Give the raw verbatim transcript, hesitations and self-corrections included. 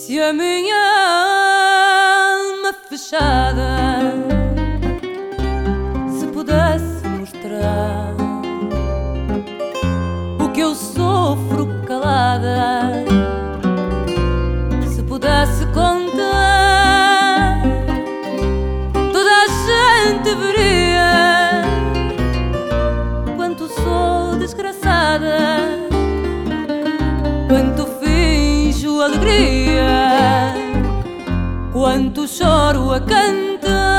Se a minha alma fechada se pudesse mostrar o que eu sofro calada, se pudesse contar, toda a gente veria quanto sou desgraçada, quanto finjo alegria, quanto choro a cantar.